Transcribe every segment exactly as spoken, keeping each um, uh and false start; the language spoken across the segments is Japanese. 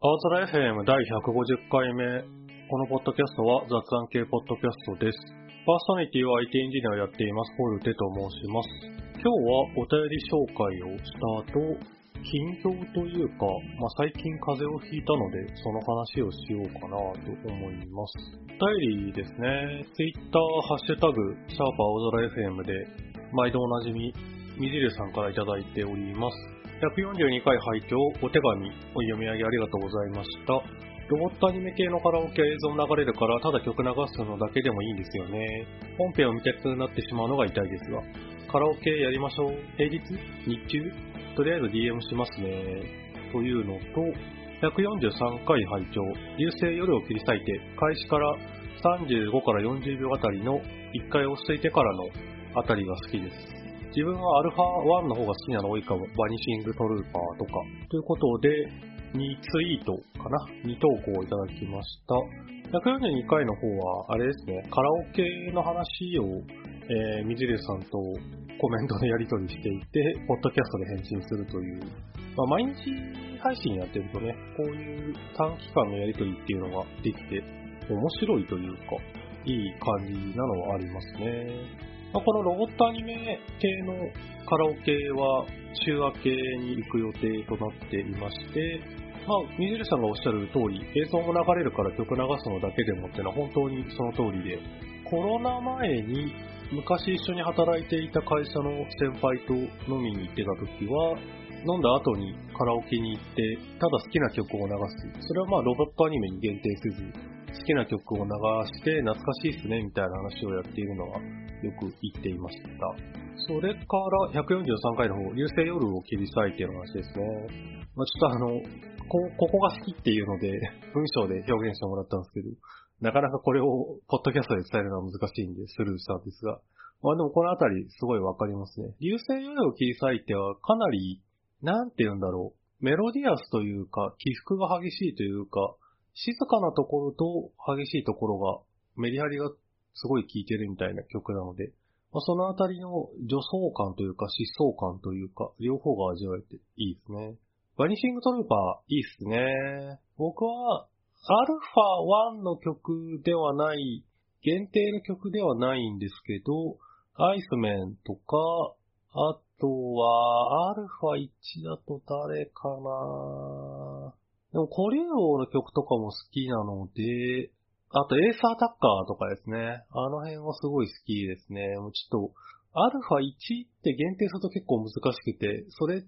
青空 エフエム だいひゃくごじゅっかいめ。このポッドキャストは雑談系ポッドキャストです。パーソナリティは アイティー エンジニアをやっています、ポルテと申します。今日はお便り紹介をした後、近況というか、まあ、最近風邪をひいたので、その話をしようかなと思います。お便りですね。Twitter、ハッシュタグ、シャープ青空 エフエム で、毎度おなじみ、みじるさんからいただいております。ひゃくよんじゅうにかい拝聴お手紙お読み上げありがとうございました。ロボットアニメ系のカラオケ映像流れるからただ曲流すのだけでもいいんですよね。本編を見たくなってしまうのが痛いですが。カラオケやりましょう。平日日中とりあえず ディーエム しますね。というのと、ひゃくよんじゅうさんかい拝聴流星夜を切り裂いて開始からさんじゅうごからよんじゅうびょうあたりのいっかい落ち着いてからのあたりが好きです。自分はアルファワンの方が好きなの多いかも。バニシングトルーパーとか。ということで、にツイートかな ?に 投稿いただきました。ひゃくよんじゅうにかいの方は、あれですね、カラオケの話を、えー、みじるさんとコメントでやり取りしていて、ポッドキャストで返信するという。まあ、毎日配信やってるとね、こういう短期間のやり取りっていうのができて、面白いというか、いい感じなのはありますね。このロボットアニメ系のカラオケは週明けに行く予定となっていまして、まあ、みじるさんがおっしゃる通り、映像も流れるから曲流すのだけでもってのは本当にその通りで、コロナ前に昔一緒に働いていた会社の先輩と飲みに行ってた時は、飲んだ後にカラオケに行って、ただ好きな曲を流す。それはまあロボットアニメに限定せず、好きな曲を流して懐かしいっすねみたいな話をやっているのはよく言っていました。それからひゃくよんじゅうさんかいの方、流星夜を切り裂いての話ですね。まあ、ちょっとあの、こ、ここが好きっていうので文章で表現してもらったんですけど、なかなかこれをポッドキャストで伝えるのは難しいんでスルーしたんですが、まあでもこのあたりすごいわかりますね。流星夜を切り裂いてはかなり、なんて言うんだろう、メロディアスというか起伏が激しいというか、静かなところと激しいところが、メリハリがすごい効いてるみたいな曲なので、まあ、そのあたりの助走感というか疾走感というか、両方が味わえていいですね。バニシングトルーパーいいっすね。僕は、アルファワンの曲ではない、限定の曲ではないんですけど、アイスメンとか、あとは、アルファワンだと誰かなでも、コリュー王の曲とかも好きなので、あと、エースアタッカーとかですね。あの辺はすごい好きですね。もうちょっと、アルファワンって限定すると結構難しくて、それって、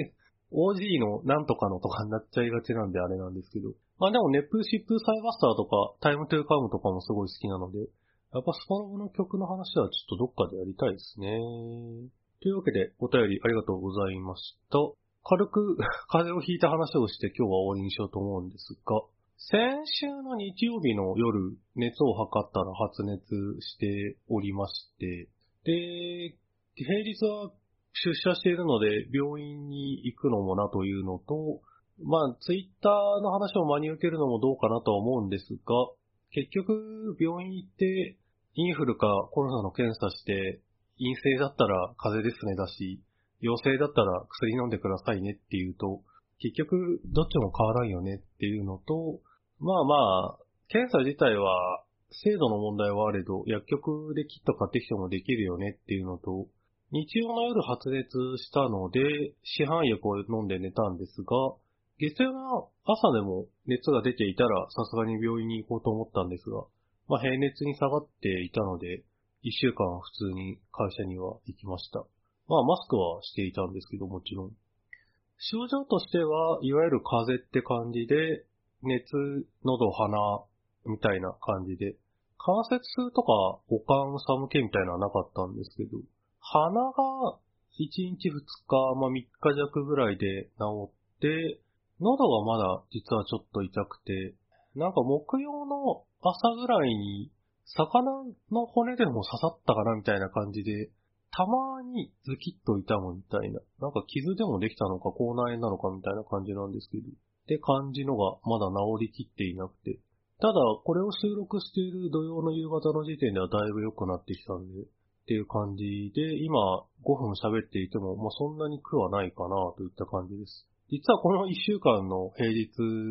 オージー のなんとかのとかになっちゃいがちなんであれなんですけど。まあでも、ネプーシップサイバスターとか、タイムトゥーカムとかもすごい好きなので、やっぱスパロボの曲の話はちょっとどっかでやりたいですね。というわけで、お便りありがとうございました。軽く風邪をひいた話をして今日は終わりにしようと思うんですが、先週の日曜日の夜、熱を測ったら発熱しておりまして、で、平日は出社しているので病院に行くのもなというのと、まあ、ツイッターの話を真に受けるのもどうかなとは思うんですが、結局病院行ってインフルかコロナの検査して陰性だったら風邪ですねだし、陽性だったら薬飲んでくださいねっていうと、結局どっちも変わらんよねっていうのと、まあまあ、検査自体は精度の問題はあれど、薬局でキット買ってきてもできるよねっていうのと、日曜の夜発熱したので、市販薬を飲んで寝たんですが、月曜の朝でも熱が出ていたらさすがに病院に行こうと思ったんですが、まあ平熱に下がっていたので、一週間普通に会社には行きました。まあマスクはしていたんですけどもちろん。症状としては、いわゆる風邪って感じで、熱、喉、鼻みたいな感じで、関節痛とかおかん寒気みたいなのはなかったんですけど、鼻がいちにちふつか、まあみっか弱ぐらいで治って、喉がまだ実はちょっと痛くて、なんか木曜の朝ぐらいに魚の骨でも刺さったかなみたいな感じで、たまにズキッと痛むみたいな。なんか傷でもできたのか口内炎なのかみたいな感じなんですけど。って感じのがまだ治りきっていなくて。ただ、これを収録している土曜の夕方の時点ではだいぶ良くなってきたんで、っていう感じで、今ごふん喋っていても、まあ、そんなに苦はないかなといった感じです。実はこのいっしゅうかんの平日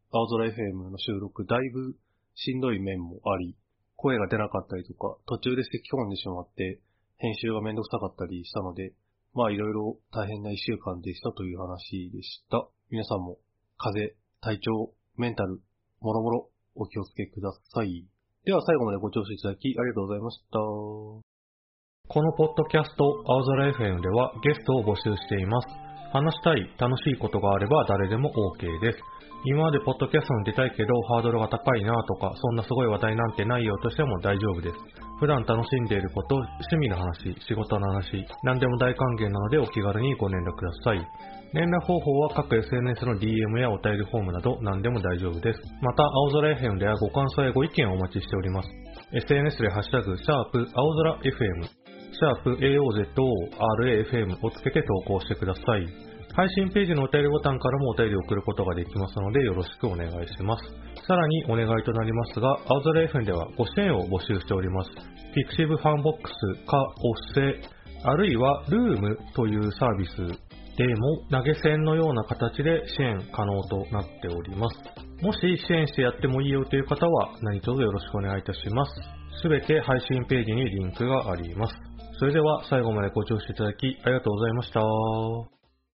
青空 エフエム の収録、だいぶしんどい面もあり、声が出なかったりとか、途中で咳き込んでしまって、編集がめんどくさかったりしたので、まあいろいろ大変ないっしゅうかんでしたという話でした。皆さんも風邪、体調、メンタル、もろもろお気をつけください。では最後までご聴取いただきありがとうございました。 このポッドキャスト青空 エフエム ではゲストを募集しています。話したい、楽しいことがあれば誰でも OK です。今までポッドキャストに出たいけどハードルが高いなとか、そんなすごい話題なんてないよとしても大丈夫です。普段楽しんでいること、趣味の話、仕事の話、何でも大歓迎なのでお気軽にご連絡ください。連絡方法は各 エスエヌエス の ディーエム やお便りフォームなど何でも大丈夫です。また、青空 エフエム ではご感想やご意見をお待ちしております。エスエヌエス でハッシュタグ、シャープ青空 エフエム、シャープ エーオーゼットオーアールエーエフエム をつけて投稿してください。配信ページのお便りボタンからもお便りを送ることができますのでよろしくお願いします。さらにお願いとなりますが、青空 エフエム ではご支援を募集しております。ピクシブファンボックスかおっせ、あるいはルームというサービスでも投げ銭のような形で支援可能となっております。もし支援してやってもいいよという方は何卒よろしくお願いいたします。すべて配信ページにリンクがあります。それでは最後までご聴取いただきありがとうございました。